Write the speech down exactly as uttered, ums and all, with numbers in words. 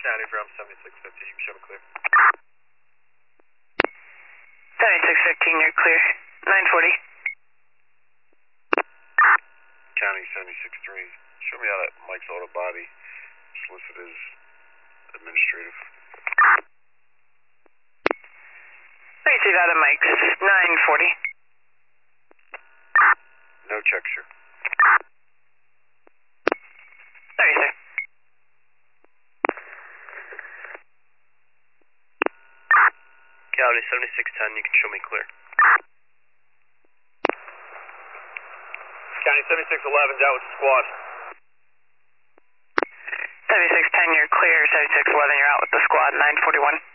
County from seventy-six fifty, you can show me clear. seventy-six fifteen, you're clear. nine forty. County seventy-six three, show me how that Mike's auto body is listed as administrative. Receive out of Mike's, nine forty. No check, sure. Sorry, sir. County seventy-six ten, you can show me clear. County seventy-six eleven's out with the squad. seventy-six ten, you're clear. seventy-six eleven, you're out with the squad, nine forty-one.